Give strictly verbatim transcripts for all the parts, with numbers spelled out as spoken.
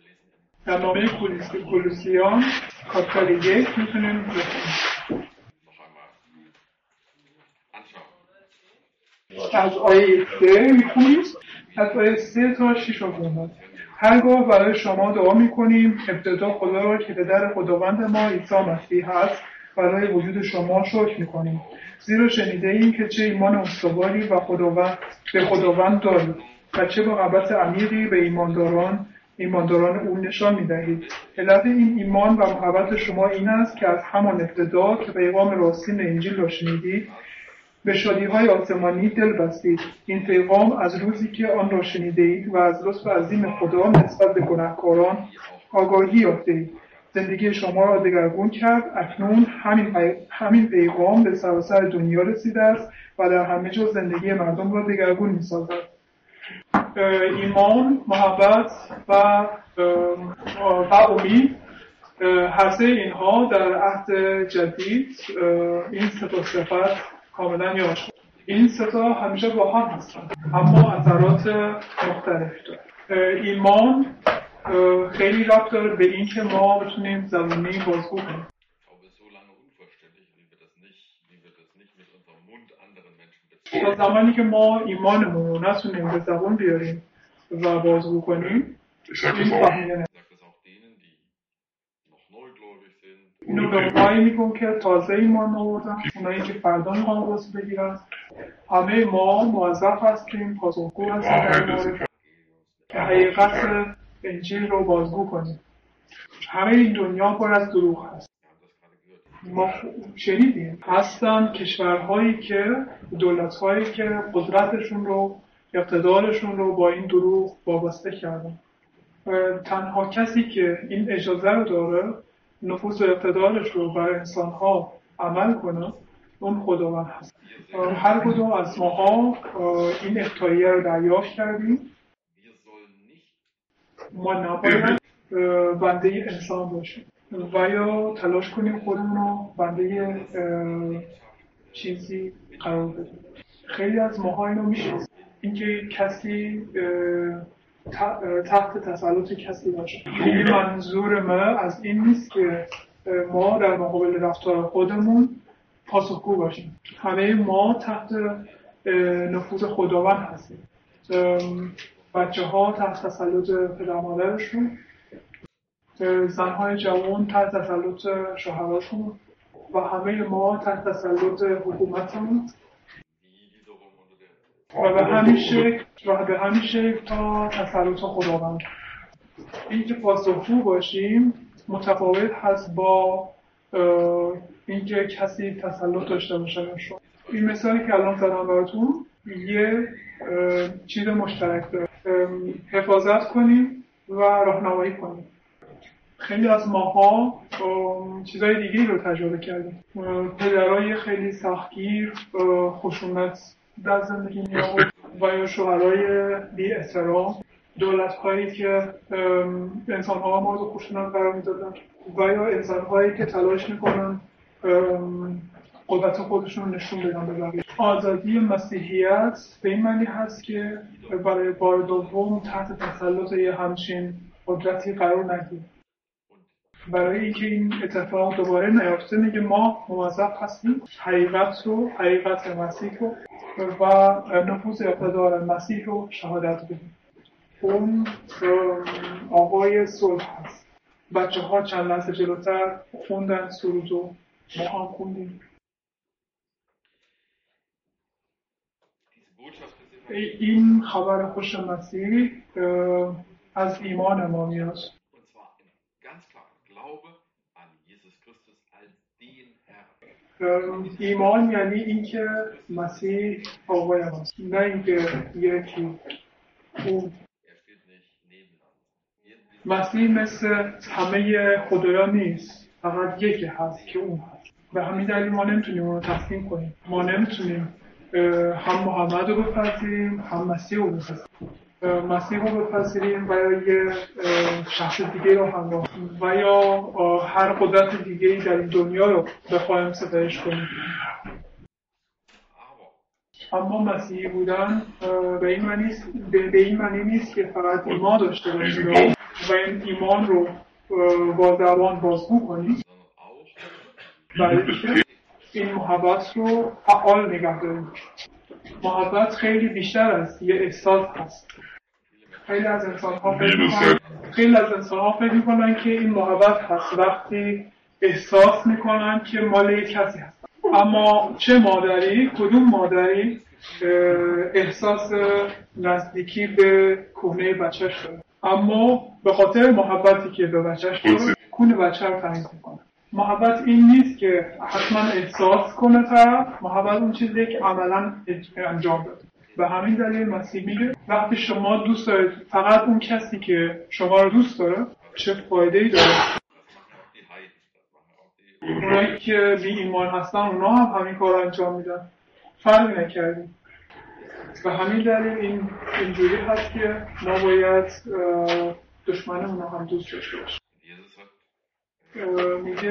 در نامه کولوسیان کاپیتال یک میتونیم بخونیم. از آیه سه میخونیم، از آیه سه تا شش آمد. هرگاه برای شما دعا میکنیم ابتدا خدا را که پدر خداوند ما عیسی مسیح هست برای وجود شما شکر میکنیم، زیرا شنیده ایم که چه ایمان استواری و خداوند به خداوند دارید و چه محبت عمیقی به ایمانداران ایمانداران او نشان میدهید. علت این ایمان و محبت شما این است که از همان ابتدا که پیغام راستین انجیل را شنیدید به شادی‌های آسمانی دل بستید. این پیغام از روزی که آن را شنیدید و از لطف عظیم خدا نسبت به گناهکاران آگاهی یافتید. زندگی شما را دگرگون کرد. اکنون همین پی... همین پیغام به سراسر دنیا رسیده است و در همه جا زندگی مردم را دگرگون می‌سازد. ایمان، محبت و و امید، هر سه اینها در عهد جدید این سه تا صفت کاملا یاد شد. این سه تا همیشه با هم هستن اما اثرات مختلف داره. ایمان خیلی ربط داره به این که ما بتونیم زبونی بازگو کنیم. تا زمانی که ما ایمانمون رو نتونیم به زبان بیاریم و بازگو کنیم این فهمیده نمیشه. اینو به اونهایی میگم که تازه ایمان آوردن، اونایی که فردا میخوان غسل بگیرن. همه ما موظف هستیم پاسخگو هستیم در مورد که حقیقت انجیل رو بازگو کنیم. همه این دنیا پر از دروغ هست. ما شنیدیم هستن کشورهایی که دولت‌هایی که قدرتشون رو اقتدارشون رو با این دروغ وابسته کردن. تنها کسی که این اجازه رو داره نفوذ و اقتدارش رو بر انسان‌ها عمل کنه اون خداوند هست. هر کدوم از ماها این اختیار رو دریافت کردیم. ما نباید بنده انسان باشیم و یا تلاش کنیم خودمون رو بنده چیزی قرار بدیم. خیلی از ماها اینو میشناسیم، اینکه کسی تحت تسلط کسی باشه. این منظور من از این نیست که ما در مقابل رفتار خودمون پاسخگو باشیم. همه ما تحت نفوذ خداوند هستیم. بچه ها تحت تسلط پدر مادرشون، زنهای جوان تحت تسلط شوهراشون و همه ما تحت تسلط حکومتمون و به همین شکل و به همین شکل تا تسلط خداوند. اینکه پاسخگو باشیم متفاوت هست با اینکه کسی تسلط داشته باشه. این مثالی که الان زدم براتون یه چیز مشترک داره. حفاظت کنیم و راهنمایی کنیم. خیلی از ماها چیزای دیگه رو تجربه کردیم. پدرای خیلی سختگیر، خشونت در زندگی می آورد و یا شوهرای بی احترام، دولت‌هایی که انسان‌ها مورد خشونت قرار می‌دادن و یا انسان‌هایی که تلاش می‌کنن قدرت خودشون نشون بدن به بقیه. آزادی مسیحیت به این معنی هست که برای بار دوم تحت تسلط یه همچین قدرتی قرار نگیریم. برای اینکه این اتفاق دوباره نیفته میگه ما موظف هستیم حقیقت رو، حقیقت مسیح رو و نفوذ اقتدار مسیح رو شهادت بدیم. اون آقای صلح هست. بچه ها چند لحظه جلوتر خوندن سرود و ما هم خوندیم. این خبر خوش مسیح از ایمان ما میاد. ایمان یعنی اینکه مسیح آقای ماست، نه اینکه یکی اون. مسیح مثل همه خدایان نیست، فقط یکی هست که اون هست. به همین دلیل ما نمیتونیم اون رو تقسیم کنیم. ما نمیتونیم هم محمد رو بپذیریم هم مسیح رو بپذیریم. مسیح رو بپذیریم و یا یه شخص دیگه رو هم و یا هر قدرت دیگه‌ای در این دنیا رو بخوایم ستایش کنیم. اما مسیحی بودن به این معنی به این معنی نیست که فقط ایمان داشته باشیم و این ایمان رو با زبان بازگو کنیم، برای که این محبت رو فعال نگه داریم. محبت خیلی بیشتر از یه احساس هست. خیلی از انسان‌ها فکر می‌کنن خیلی از انسان‌ها فکر می‌کنن که این محبت هست وقتی احساس می‌کنن که مال یک کسی هست. اما چه مادری، کدوم مادری احساس نزدیکی به کونه بچه‌ش داره، اما به خاطر محبتی که به بچه‌ش داره کونه بچه رو تمیز می‌کنه. محبت این نیست که حتما احساس کنه طرف، محبت اون چیزیه که عملاً انجام بده. به همین دلیل مسیح میگه وقتی شما دوست دارید فقط اون کسی که شما رو دوست داره، چه فایده‌ای داره؟ اونایی که بی ایمان هستن اونا هم همین کار انجام میدن، فرق نکردیم. به همین دلیل این اینجوری هست که ما باید دشمنمون رو هم دوست داشته باشیم. میگه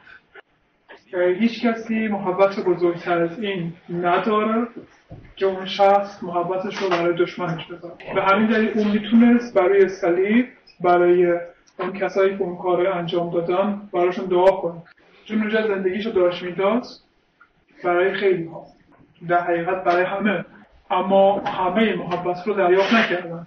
هیچ کسی محبت بزرگتر از این نداره که اون شخص محبتش رو برای دشمنش بذاره. به همین دلیل اون میتونست برای صلیب، برای اون کسایی که اون کار انجام دادن براشون دعا کنه، چون اونجا زندگیشو داشت میداد برای خیلی ها، در حقیقت برای همه، اما همه محبت رو دریافت نکردن.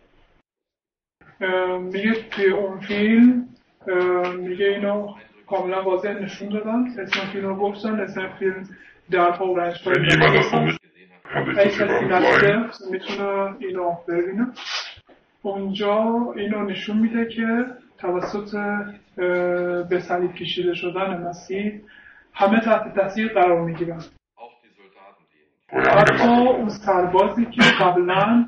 میگه توی اون فیلم میگه اینو کاملا واضح نشون دادن، اسم فیلم رو گفتن، اسم فیلم درها و رنج‌های نگفتن. اگه کسی نشده میتونه اینو ببینه. اونجا اینو نشون میده که توسط به صلیب کشیده شدن مسیح همه تحت تاثیر قرار میگیرن. حتی اون سربازی که قبلا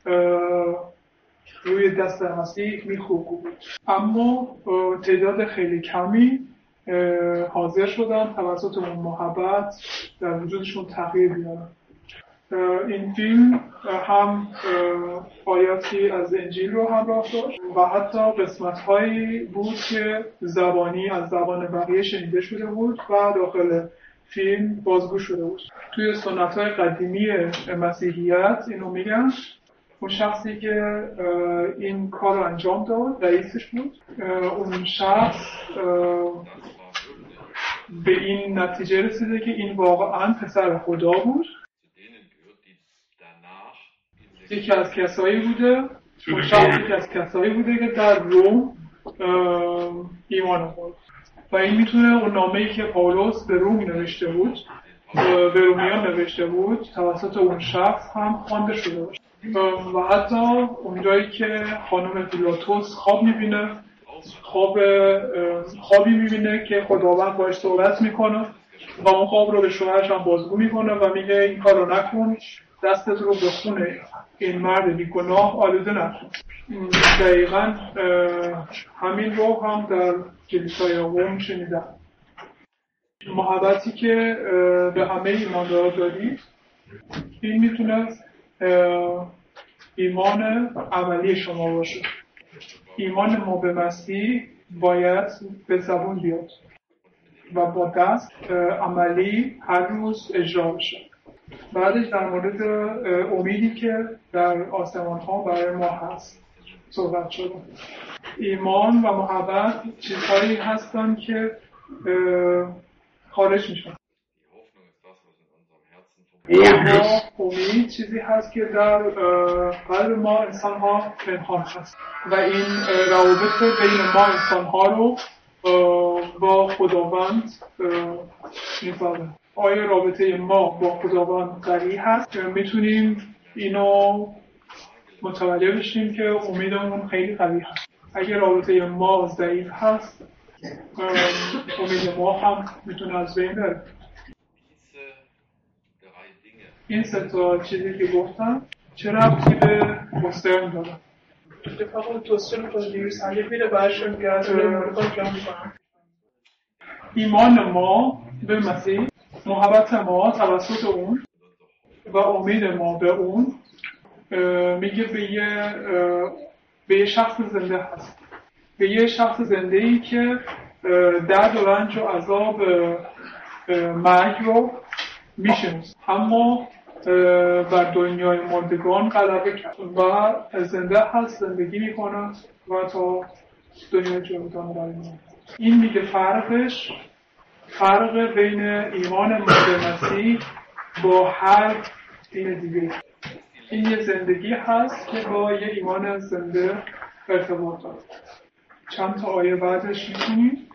روی دست مسیح میخوب بود، اما تعداد خیلی کمی حاضر شدن توسط اون محبت در وجودشون تغییر بیارن. این فیلم هم آیاتی از انجیل رو همراه داشت و حتی قسمت‌هایی بود که زبانی از زبان بقیه شنیده شده بود و داخل فیلم بازگو شده بود. توی سنت‌های قدیمی مسیحیت اینو میگن اون شخصی که این کار رو انجام داد رئیسش بود، اون شخص به این نتیجه رسیده که این واقعاً پسر خدا بود. یکی از کسایی بوده اون شخص یکی از کسایی بوده که در روم ایمان آورد و این میتونه اون نامه‌ای که پاولوس به روم نوشته بود، به رومیان نوشته بود، توسط اون شخص هم خوانده شده باشه. و حتی اونجایی که خانم پیلاتوس خواب میبینه، خواب خوابی میبینه که خداوند باش صحبت میکنه و اون خواب رو به شوهرش هم بازگو میکنه و میگه این کار رو نکن، دستت رو به خون این مرد بیگناه آلوده نکن. دقیقاً همین رو هم در کلیسای روم شنیدم. محبتی که به همه ایماندارا دارید این میتونه ایمان عملی شما باشه. ایمان ما به مسیح باید به زبون بیاد و با دست عملی هر روز اجرا بشه. بعدش در مورد امیدی که در آسمان ها برای ما هست صحبت شده. ایمان و محبت چیزهایی هستن که خارج میشن. اما امید چیزی هست که در قلب ما انسان ها پنهان هست و این روابط بین ما انسان ها رو با خداوند می‌سازه. آیا رابطه ما با خداوند قوی هست؟ میتونیم اینو متوجه بشیم که امیدمون خیلی قوی هست. اگه رابطه ما ضعیف هست، امید ما هم میتونه از بین بره. این سه تا چیزی که گفتم چه ربطی به پوسترن داره؟ اتفاقا توصیل رو دیویس هنگه میره برشون که از روی مورد جمع کنم. ایمان ما به مسیح، محبت ما توسط اون و امید ما به اون میگه به یه به یه شخص زنده هست، به یه شخص زنده ای که درد و رنج و عذاب مرگ رو میشناسه اما بر دنیای مردگان غلبه کرد و زنده هست، زندگی میکنه و تا دنیای جاودانه برای ما. این میگه فرقش فرق بین ایمان مرد مسیح با هر دین دیگه. این یه زندگی هست که با یه ایمان زنده ارتباط داره. چند تا آیه بعدش می‌خونیم.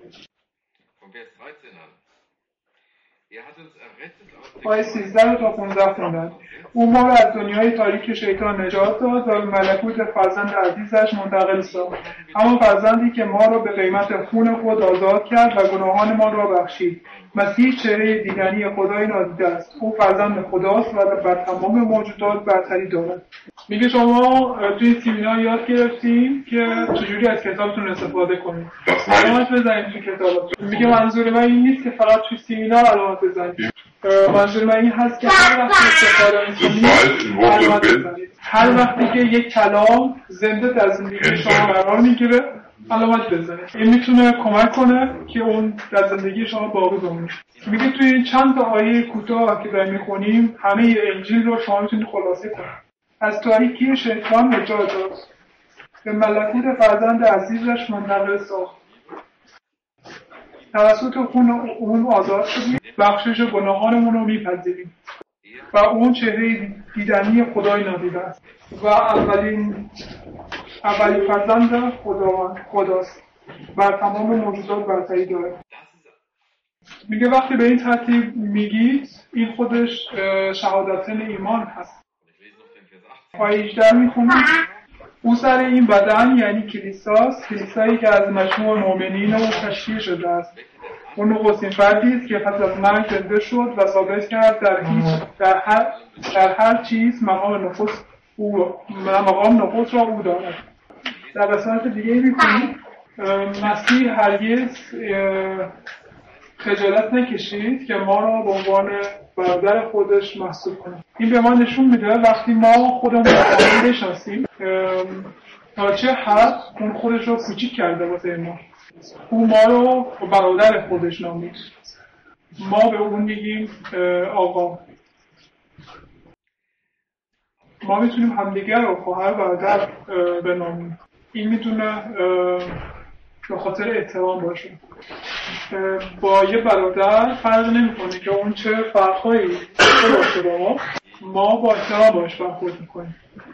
آیه سیزده تا پانزده خوندن. او ما را از دنیای تاریک شیطان نجات داد و ملکوت فرزند عزیزش منتقل ساخت. اما فرزندی که ما را به قیمت خون خود آزاد کرد و گناهان ما را بخشید. مسیح چهره دیدنی خدای نادیده است. او فرزند خداست و بر تمام موجودات برتری دارد. میگه شما توی سیمینار یاد گرفتیم که چجوری از کتابتون استفاده کنید. علامت بزنید توی کتابتون. میگه منظور من این نیست که فقط توی سیمینار علامت بزنید. منظور من این هست که هر وقت استفاده می‌کنید علامت بزنید. هر وقتی که یک کلام زنده در زندگی شما قرار میگیره علامت بزنید. این میتونه کمک کنه که اون در زندگی شما باقی بمونه. میگه توی این چند تا آیه کوتاه که داریم می‌خونیم همه انجیل رو شما میتونید خلاصه کنید. از تاریکی شیطان نجات داد، به ملکوت فرزند عزیزش منتقل ساخت. توسط خون اون آزاد شدیم، بخشش گناهانمون رو میپذیریم و اون چهره دیدنی خدای نادیده است و اولین اولین فرزند خدا خداست، بر تمام موجودات برتری داره. میگه وقتی به این ترتیب میگید این خودش شهادتن ایمان هست. آیه هجده میخونم. او سر این بدن یعنی کلیساست، کلیسایی که از مجموع مؤمنین او تشکیل شده است. او نخستین فردی است که پس از مرگ زنده شد و ثابت کرد در هیچ در هر در هر چیز مقام نخست او مقام نخست را او دارد. در قسمت دیگه می‌خونیم مسیح هرگز خجالت نکشید که ما را به عنوان برادر خودش محسوب کنه. این به ما نشون میده وقتی ما خودمون رو کامل بشناسیم تا چه حد اون خودش رو کوچیک کرده واسه ما. اون ما رو برادر خودش نامید. ما به اون میگیم آقا. ما میتونیم همدیگر رو خواهر برادر بنامیم. این میتونه به خاطر احترام باشه. با یه برادر فرق نمی‌کنه که اون چه فرقایی باشه با ما، ما با احترام باش برخورد می‌کنیم.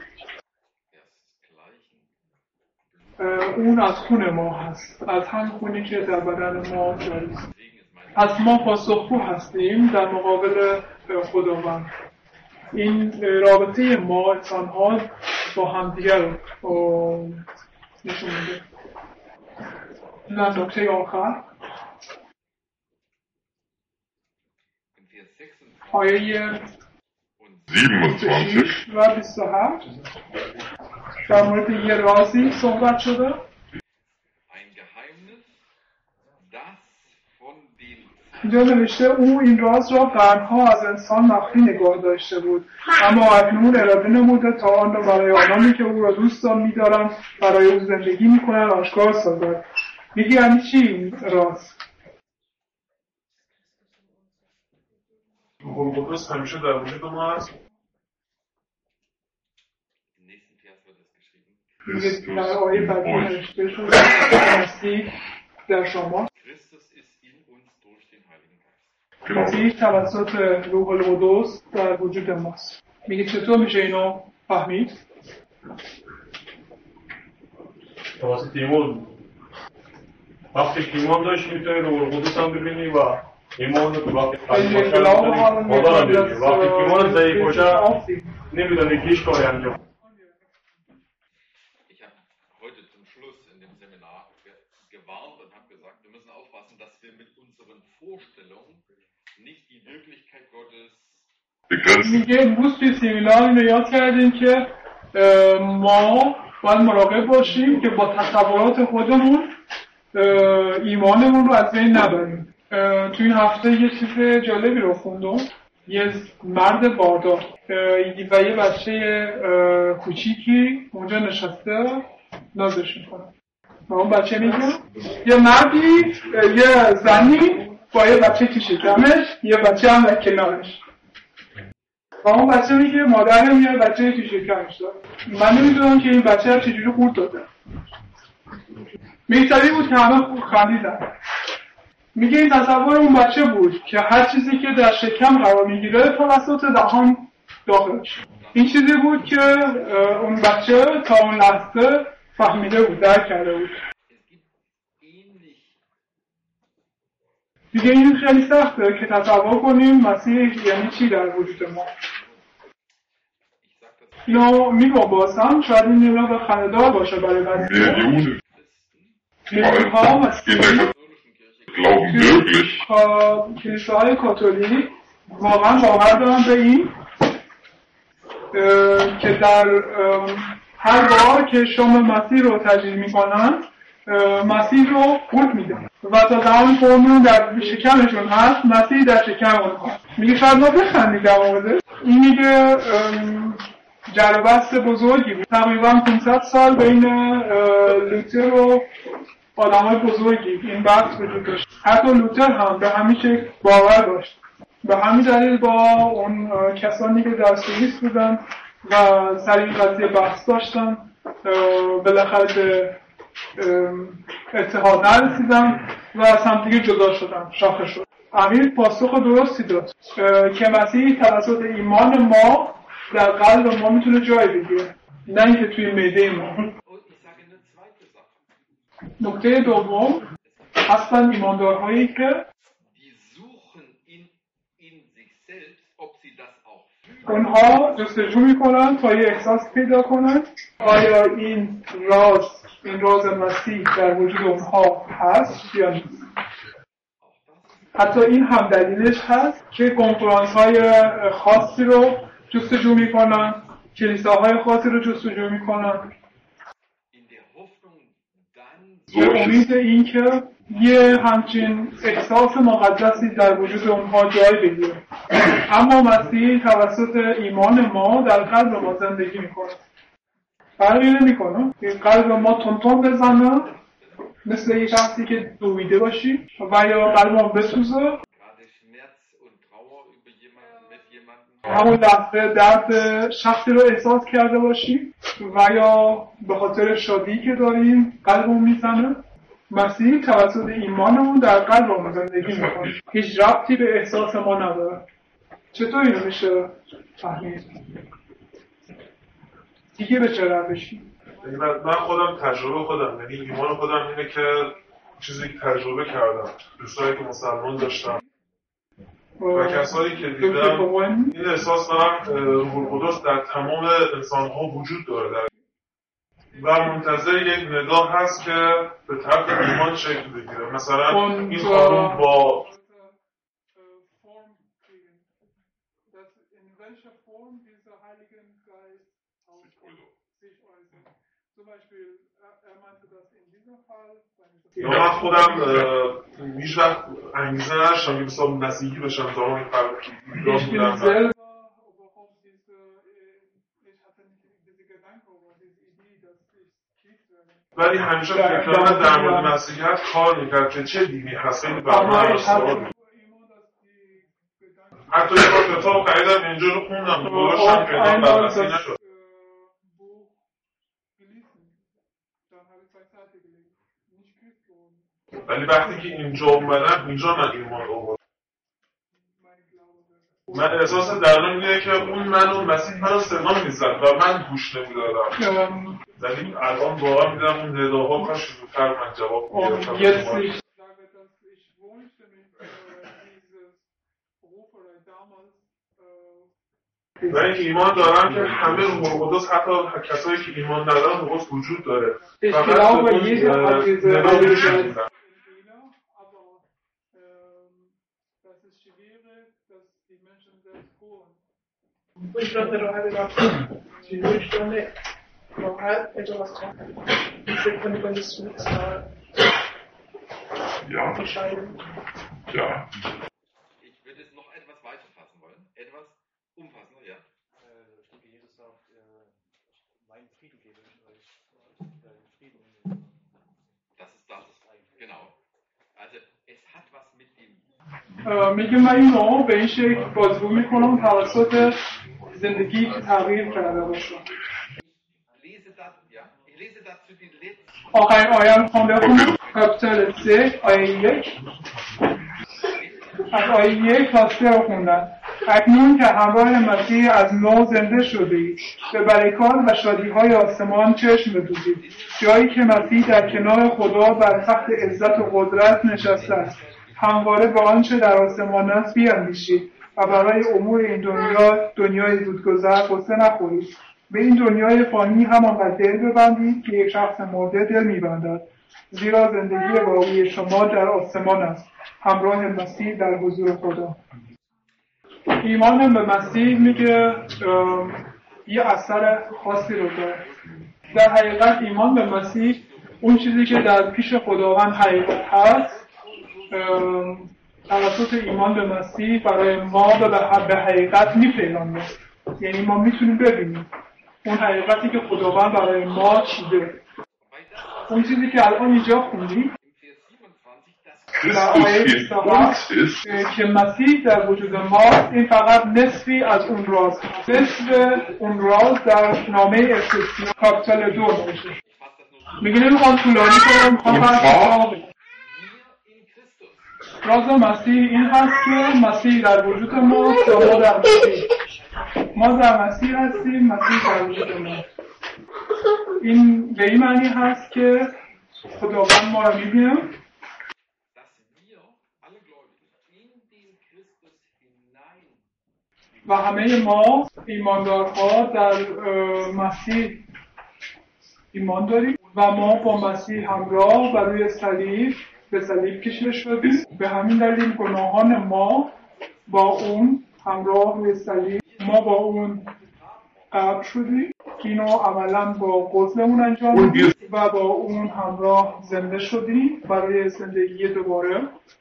اون از خون ما هست، از هم خونی که در بدن ما جاری است. پس ما پاسخگو هستیم در مقابل خداوند. این رابطه ما انسان‌ها با همدیگر رو نشون میده. نه نکته آخر آیه شش و بیست و هفت در مورد یه رازی صحبت شده. اینجا نوشته او این راز را قرنها از انسان مخفی نگاه داشته بود، اما اکنون اراده نموده تا آن را برای آنانی که او را دوست می‌دارند برای او زندگی می‌کنند آشکار سازد. میگه یعنی چی این راز؟ روح القدس همیشه در وجود ما هست. میگه در آیه بعدی نوشته شده مسیح در شما، مسیح توسط روح القدس در وجود ماست. میگه چطور میشه اینو فهمید؟ توسط ایمان. وقتی که ایمان داشت میتونی روح القدس هم ببینی و ایمان رو وقتی قلب باشه خدا رو ببینی. وقتی که ایمان ضعیف باشه نمیدونی که هیچ کاری انجام. میگه امروز توی سیمینار اینو یاد کردیم که ما باید مراقب باشیم که با تصورات خودمون ایمانمون رو از بین نبریم. توی این هفته یه چیز جالبی رو خوندم. یه مرد باردار و یه بچه کوچیکی اونجا نشسته نازش میکنه. و اون بچه میگه یه مردی یه زنی با یه بچه تو شکمش، یه بچه هم در کنارش. و اون بچه میگه مادرم یه بچه تو شکمش داره. من نمیدونم که این بچه رو چجوری خورد داده. میتری بود که همه خوب خندیدن. میگه این تصور اون بچه بود که هر چیزی که در شکم قرار میگیره توسط دهان داخل میشه. این چیزی بود که اون بچه تا اون لحظه فهمیده بود، درک کرده بود. دیگه این خیلی سخته که تصور کنیم مسیح یعنی چی در وجود ما. اینو میگم بازم، شاید این نیمه به خنده‌دار باشه برای بعضی میلیون ها مسیح کلیساهای کاتولیک واقعا باور دارن به این که در هر بار که شام مسیح رو تجلیل میکنن مسیح رو قورت میدن و تا زمان فرمون در شکمشون هست مسیح در شکم اونها. میگه شاید ما بخندید در موردش. این میگه جر و بحث بزرگی بود، تقریبا پانصد سال بین لوتر و آدمای بزرگی این بحث وجود داشت. حتی لوتر هم به همین شکل باور داشت. به همین دلیل با اون کسانی که در سوئیس بودن و سر این قضیه بحث داشتن بالاخره به اتحاد نرسیدن و از همدیگه جدا شدن، شاخه شد. امیر پاسخ درستی داد که مسیح توسط ایمان ما در قلب ما میتونه جای بگیره، نه اینکه توی معده ما. نکته دوم هستن ایماندارهایی که اونها جستجو میکنن تا یه احساس پیدا کنن آیا این راز این راز مسیح در وجود اونها هست یا نیست. حتی این هم دلیلش هست که کنفرانس های خاصی رو جستجو میکنن، کلیساهای خاصی رو جستجو میکنن به امید این که یه همچین احساس مقدسی در وجود اونها جای بگیره. اما مسیح توسط ایمان ما در قلب ما زندگی میکنه. فرقی نمیکنه که قلب ما تون بزنه مثل یه شخصی که دویده باشی و یا قلب ما بسوزه، همون لحظه درد شخصی رو احساس کرده باشی و یا به خاطر شادی که داریم قلبمون میزنه. مسیح توسط ایمانمون در قلبمون زندگی میکنه، هیچ ربطی به احساس ما نداره. چطور اینو میشه فهمید؟ دیگه به چه روشی؟ من خودم تجربه خودم، یعنی ایمان خودم اینه که چیزی که تجربه کردم، دوستایی که مسلمان داشتم و کسایی که دیدم، این احساس دارم روح القدس در تمام انسان‌ها وجود داره در و منتظر یک نگاه هست که به طرف ایمان شکل بگیره. مثلا این خانوم با یا من خودم هیچ وقت انگیزه نداشتم که بسیار مسیحی بشم زمان فرقی ایران بودم، ولی همیشه فکرانه در مورد مسیحیت کار میکرد که چه دینی هست این برنامه سوال. حتی یک بار کتاب خریدم اینجا رو خوندم دوبارشم پیدا بر مسیح نشد. ولی وقتی که اینجا اومدم اینجا من ایمان آوردم. من احساس درونم اینه که اون منو مسیح منو صدا میزد و من گوش نمیدادم. ولی الان واقعا میدونم اون نداها کاش زودتر من جواب میگرفتم. و این ایمان دارم که همه روح القدس حتی کسایی که ایمان ندارن روح القدس وجود داره. فقط اون نداها روش نمیدن. Ich glaube, da hat er die Nullstunde noch halb etwas kommen. Ich finde, man das jetzt mal ja. entscheiden. Ja. Ich würde es noch etwas weiter fassen wollen. Etwas umfassender, ja. Ich denke, Jesus sagt, meinen Frieden gebe ich euch. Frieden. Das ist das. Genau. Also, es hat was mit dem. میگه من این رو به این شکل بازگو میکنم توسط زندگی که تغییر کرده باشه. آخرین آیه رو میخوام بخونم. کاپیتال سه آیه یک از آیه یک تا سه رو خوندم. اکنون که همراه مسیح از نو زنده شدید، به برکات و شادی‌های آسمان چشم بدوزید، جایی که مسیح در کنار خدا بر تخت عزت و قدرت نشسته است. همواره به آنچه در آسمان است بیندیشید و برای امور این دنیا دنیای زودگذر غصه نخورید. به این دنیای فانی همانقدر دل ببندید که یک شخص مرده دل می‌بندد، زیرا زندگی واقعی شما در آسمان است، همراه مسیح در حضور خدا. ایمان به مسیح میگه یه اثر خاصی رو داره. در حقیقت ایمان به مسیح اون چیزی که در پیش خداوند حقیقت هست، توسط ایمان به مسیح برای ما به حقیقت میپیوندن. یعنی ما میتونیم ببینیم اون حقیقتی که خداوند برای ما چیده. اون چیزی که الان اینجا خوندیم در آیه بیست و هفت که مسیح در وجود ما، این فقط نصفی از اون راز. نصف اون راز در نامه افسوسیان کاپیتال دو نوشته. میگه نمیخوام طولانی کنم، میخوام فقط بگم راز مسیح این هست که مسیح در وجود ما و ما در مسیح. ما در مسیح هستیم، مسیح در وجود ما. این به این معنی هست که خداوند ما رو میبینه و همه ما ایماندارها در مسیح ایمان داریم و ما با مسیح همراه و روی صلیب به صلیب کشیده شدیم. به همین دلیل گناهان ما با اون همراه روی صلیب، ما با اون قبر شدیم. اینو عملا با غسلمون انجام دادیم و با اون همراه زنده شدیم برای زندگی دوباره.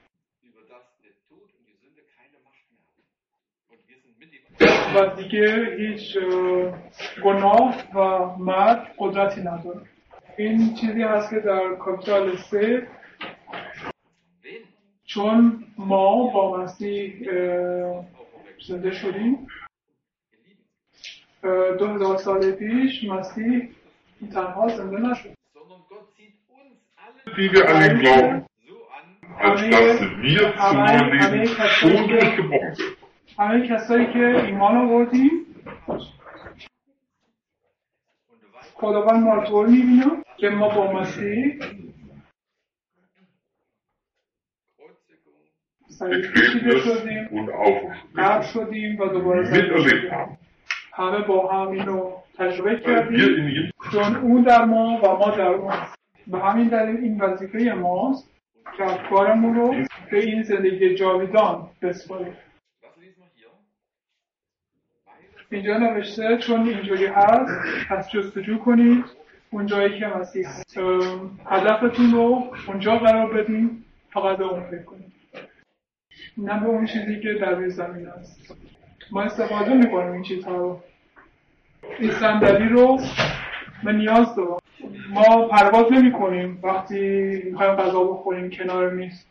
و دیگه هیچ گناه و مرگ قدرتی نداره. این چیزی هست که در کاپیتال سه، چون ما با مسیح زنده شدیم دو هزار سال پیش، مسیح تنها زنده نشد. Die wir an ihn glauben, als dass wir zum neuen Leben schon durchgebrochen sind. همه کسایی که ایمان آوردیم خداوند ما رو طور می‌بینه که ما با مسیح صلیب کشیده شدیم، قبر شدیم و دوباره زنده شدیم. همه با هم اینو تجربه کردیم، چون اون در ما و ما در اون. به همین دلیل این وظیفه ماست که افکارمون رو به این زندگی جاویدان بسپاریم. اینجا نوشته چون اینجوری هست پس جستجو کنید اون جایی که مسیح هست. هدفتون رو اونجا قرار بدین، فقط به اون فکر کنید، نه به اون چیزی که در روی زمین هست. ما استفاده میکنیم این چیزها رو. این صندلی رو من نیاز دارم. ما پرواز نمی کنیم وقتی میخوایم غذا بخوریم کنار میز.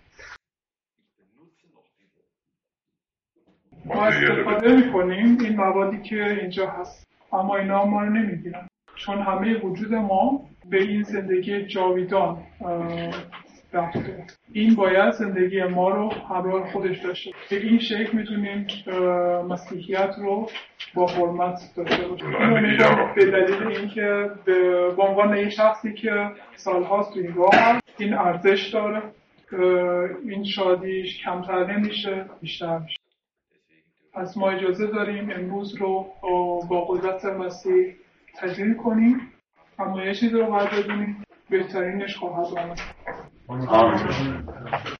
ما استفاده میکنیم این موادی که اینجا هست، اما اینا ما رو نمیبینن، چون همه وجود ما به این زندگی جاویدان رفت داره. این باید زندگی ما رو همراه خودش داشته. به این شکل میتونیم مسیحیت رو با حرمت داشته باشیم. اینو میگم به دلیل اینکه به عنوان یک شخصی که سالهاست تو این راه هست، این ارزش داره، این شادیش کمتر نمیشه، بیشتر میشه. پس ما اجازه داریم امروز رو با قدرت مسیح تجلیل کنیم، اما یه چیز رو باید بدونیم، بهترینش خواهد آمد.